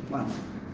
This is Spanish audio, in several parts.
Bueno.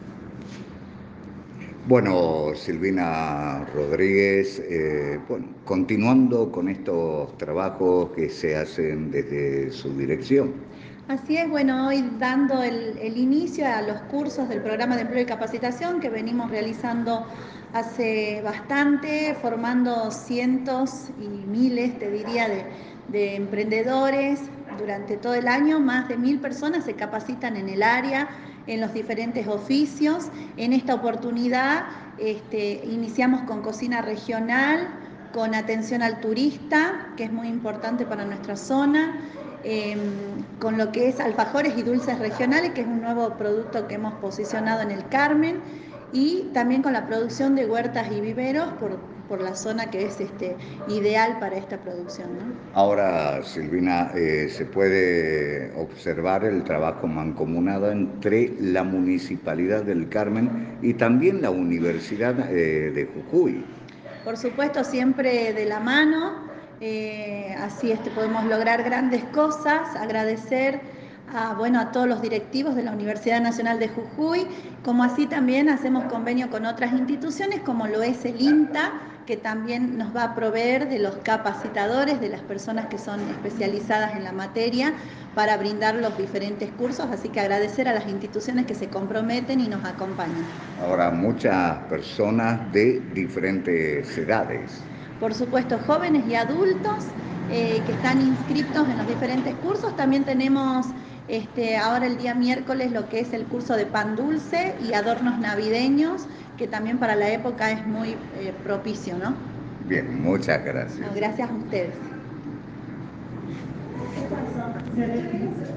Bueno, Silvina Rodríguez, bueno, continuando con estos trabajos que se hacen desde su dirección. Así es, bueno, hoy dando el inicio a los cursos del programa de empleo y capacitación que venimos realizando hace bastante, formando cientos y miles, te diría, de emprendedores durante todo el año. Más de 1000 personas se capacitan en el área, en los diferentes oficios. En esta oportunidad iniciamos con cocina regional, con atención al turista, que es muy importante para nuestra zona, con lo que es alfajores y dulces regionales, que es un nuevo producto que hemos posicionado en el Carmen, y también con la producción de huertas y viveros por la zona que es ideal para esta producción, ¿no? Ahora, Silvina, se puede observar el trabajo mancomunado entre la Municipalidad del Carmen y también la Universidad de Jujuy. Por supuesto, siempre de la mano, así podemos lograr grandes cosas, agradecer a todos los directivos de la Universidad Nacional de Jujuy, como así también hacemos convenio con otras instituciones, como lo es el INTA, que también nos va a proveer de los capacitadores, de las personas que son especializadas en la materia, para brindar los diferentes cursos, así que agradecer a las instituciones que se comprometen y nos acompañan. Ahora, muchas personas de diferentes edades. Por supuesto, jóvenes y adultos que están inscritos en los diferentes cursos. También tenemos ahora el día miércoles lo que es el curso de pan dulce y adornos navideños, que también para la época es muy propicio, ¿no? Bien, muchas gracias. No, gracias a ustedes.